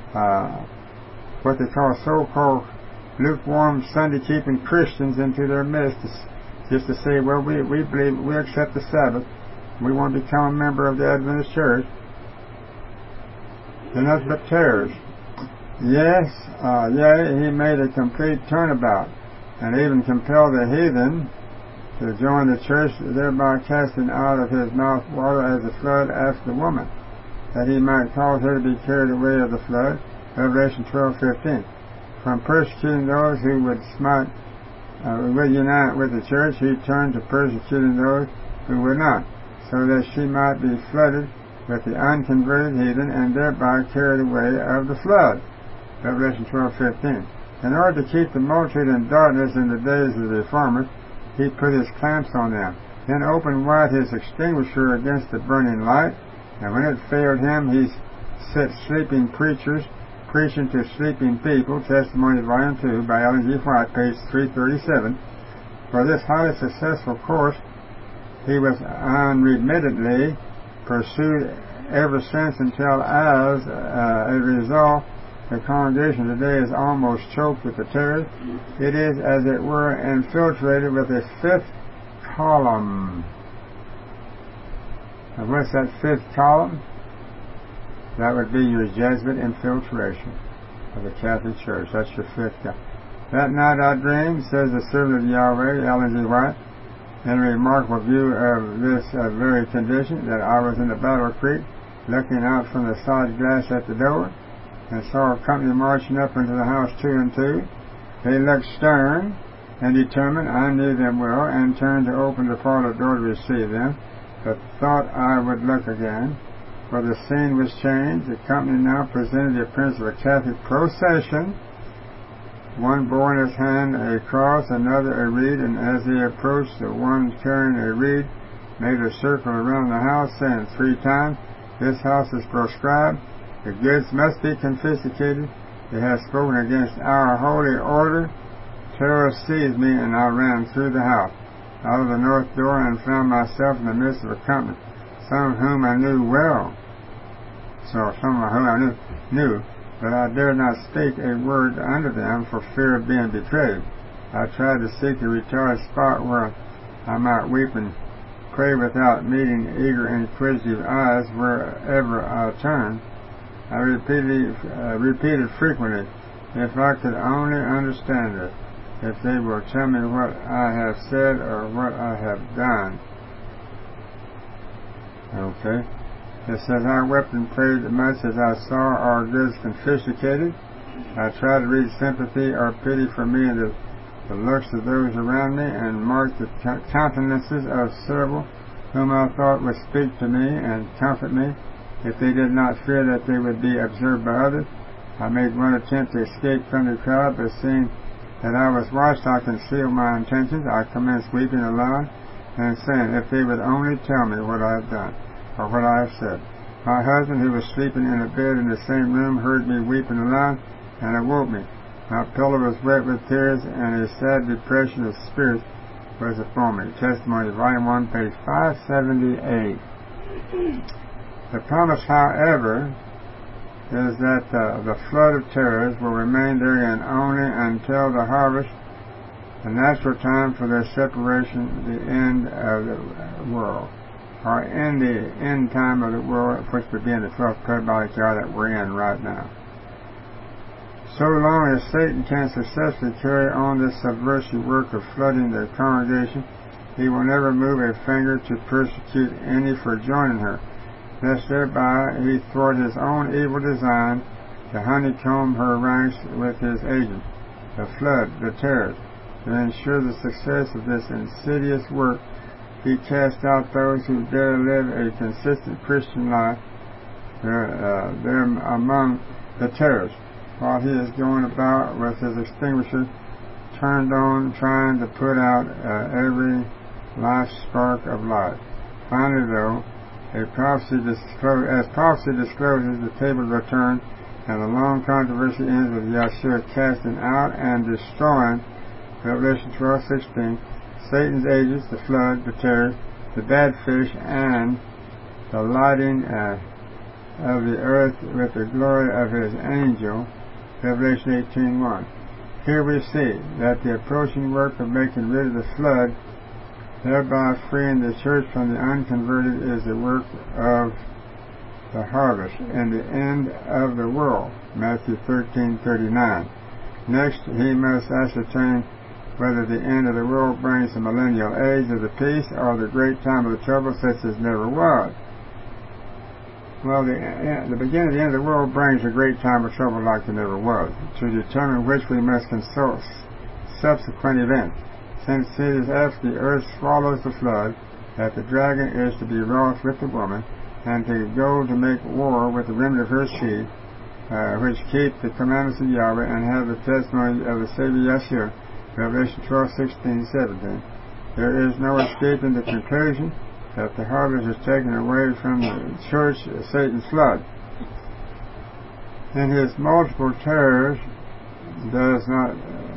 what they call so-called lukewarm Sunday-keeping Christians into their midst, just to say, well, we believe, we accept the Sabbath, we want to become a member of the Adventist Church. They're nothing but tares. Yes, yea, he made a complete turnabout, and even compelled the heathen to join the church, thereby casting out of his mouth water as a flood after the woman, that he might cause her to be carried away of the flood. Revelation 12:15. From persecuting those who would would unite with the church, he turned to persecuting those who would not, so that she might be flooded with the unconverted heathen, and thereby carried away of the flood. Revelation 12:15. In order to keep the multitude in darkness in the days of the reformers, he put his clamps on them, then opened wide his extinguisher against the burning light, and when it failed him, he set sleeping preachers preaching to sleeping people. Testimony, Volume 2, by Ellen G. White, page 337. For this highly successful course, he was unremittingly pursued ever since, until as a result, the congregation today is almost choked with the tares. It is, as it were, infiltrated with a fifth column. And what's that fifth column? That would be your Jesuit infiltration of the Catholic Church. That's your fifth column. That night I dreamed, says the servant of Yahweh, Ellen G. White, in a remarkable view of this very condition, that I was in the Battle Creek, looking out from the side glass at the door, and saw a company marching up into the house 2 and 2. They looked stern and determined. I knew them well, and turned to open the parlor door to receive them, but thought I would look again, for the scene was changed. The company now presented the appearance of a Catholic procession. One bore in his hand a cross, another a reed, and as they approached, the one carrying a reed made a circle around the house, saying 3 times, "This house is proscribed. The goods must be confiscated. It has spoken against our holy order." Terror seized me, and I ran through the house, out of the north door, and found myself in the midst of a company, some of whom I knew well. So some of whom I knew, but I dared not speak a word unto them for fear of being betrayed. I tried to seek a retired spot where I might weep and pray without meeting eager, inquisitive eyes wherever I turned. I repeated frequently, if I could only understand it, if they will tell me what I have said or what I have done. Okay. It says, I wept and prayed much as I saw our goods confiscated. I tried to read sympathy or pity for me in the looks of those around me, and marked the countenances of several whom I thought would speak to me and comfort me, if they did not fear that they would be observed by others. I made one attempt to escape from the crowd, but seeing that I was watched, I concealed my intentions. I commenced weeping aloud and saying, if they would only tell me what I have done, or what I have said. My husband, who was sleeping in a bed in the same room, heard me weeping aloud, and awoke me. My pillow was wet with tears, and a sad depression of spirit was upon me. Testimony, Volume 1, page 578. The promise, however, is that the flood of terrors will remain therein only until the harvest, the natural time for their separation, the end of the world, or in the end time of the world, which would be in the 12th parabolic year that we're in right now. So long as Satan can successfully carry on this subversive work of flooding the congregation, he will never move a finger to persecute any for joining her, lest thereby he thwart his own evil design to honeycomb her ranks with his agent, the flood, the terrors. To ensure the success of this insidious work, he cast out those who dare live a consistent Christian life there among the terrors, while he is going about with his extinguisher turned on, trying to put out every last spark of light. Finally, though, as prophecy discloses, the table will return, and the long controversy ends with Yeshua casting out and destroying, Revelation 12:16, Satan's agents, the flood, the terror, the bad fish, and the lighting of the earth with the glory of his angel, Revelation 18:1. Here we see that the approaching work of making rid of the flood, thereby freeing the church from the unconverted, is the work of the harvest and the end of the world, Matthew 13:39. Next, he must ascertain whether the end of the world brings the millennial age of the peace or the great time of the trouble such as never was. Well, the beginning of the end of the world brings a great time of trouble like there never was, to determine which we must consult subsequent events, since it is after the earth swallows the flood that the dragon is to be wroth with the woman, and to go to make war with the remnant of her seed, which keep the commandments of Yahweh and have the testimony of the Savior Yeshua, Revelation 12:16-17. There is no escaping the conclusion that the harvest is taken away from the church, Satan's flood. In his multiple terrors does not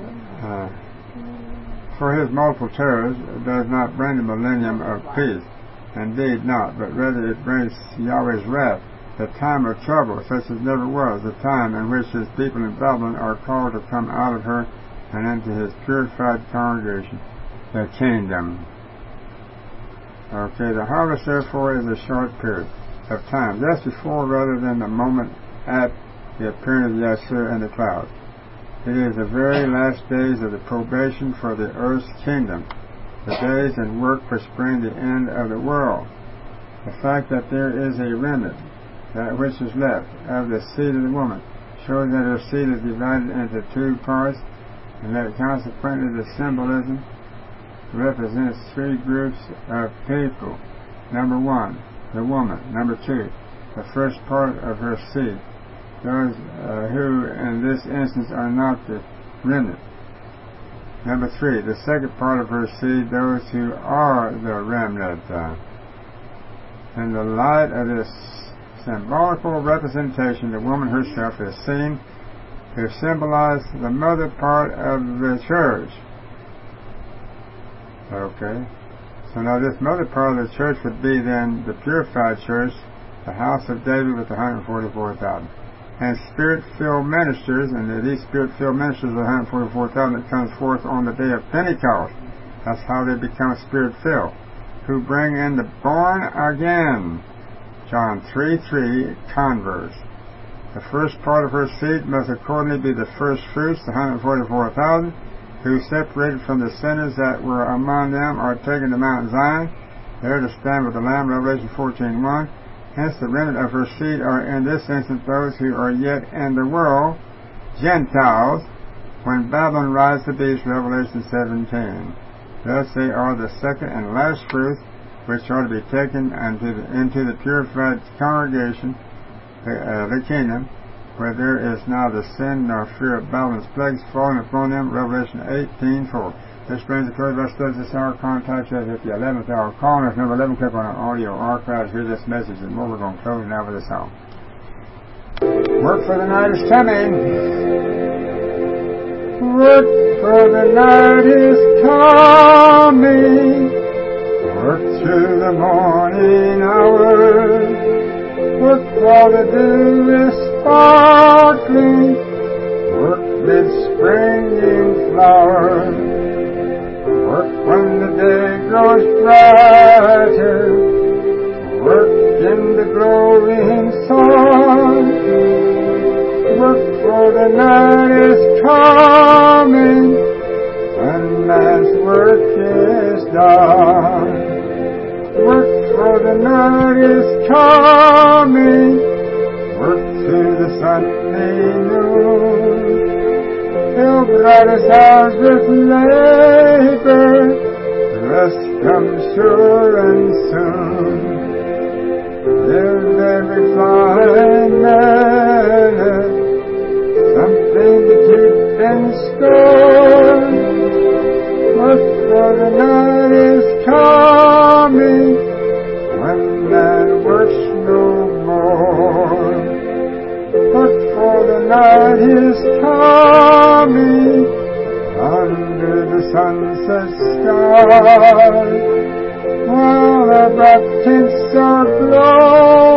bring the millennium of peace. Indeed not, but rather it brings Yahweh's wrath, the time of trouble such as never was, the time in which his people in Babylon are called to come out of her and into his purified congregation, the kingdom. Okay, the harvest therefore is a short period of time, just before rather than the moment at the appearing of Yeshua in the clouds. It is the very last days of the probation for the earth's kingdom, the days and work which bring the end of the world. The fact that there is a remnant, that which is left, of the seed of the woman, shows that her seed is divided into two parts, and that consequently the symbolism represents three groups of people. Number one, the woman. Number two, the first part of her seed, those who in this instance are not the remnant. Number three, the second part of her seed, those who are the remnant. In the light of this symbolical representation, the woman herself is seen to symbolize the mother part of the church. Okay, so now this mother part of the church would be then the purified church, the house of David with the 144,000. And spirit-filled ministers, and these spirit-filled ministers are 144,000 that comes forth on the day of Pentecost. That's how they become spirit-filled, who bring in the born again, John 3:3, converts. The first part of her seed must accordingly be the first fruits, the 144,000, who separated from the sinners that were among them are taken to Mount Zion, there to stand with the Lamb, Revelation 14:1. Hence the remnant of her seed are in this instance those who are yet in the world, Gentiles, when Babylon rides the beast, Revelation 17. Thus they are the second and last fruits, which are to be taken into the purified congregation, the kingdom, where there is neither sin nor fear of balance plagues falling upon them. Revelation 18:4. This brings the close of our studies this hour. Contact us at the 11th hour. Call us number 11. Click on our audio archives. Hear this message and more. We're going to close now with this song. Work for the night is coming. Work for the night is coming. Work till the morning hour. Work while the dew is sparkling. Work mid springing flower. Work when the day grows brighter. Work in the glowing sun. Work for the night is coming, when man's work is done. Work for the night is coming, work to the Sunday noon. Fill brightest hours with labor, rest comes sure and soon. Live every fine manner, something to keep in store. Work for the night is coming, when man works no more. Work for the night is coming, under the sunset sky, while the bright tints are glowing.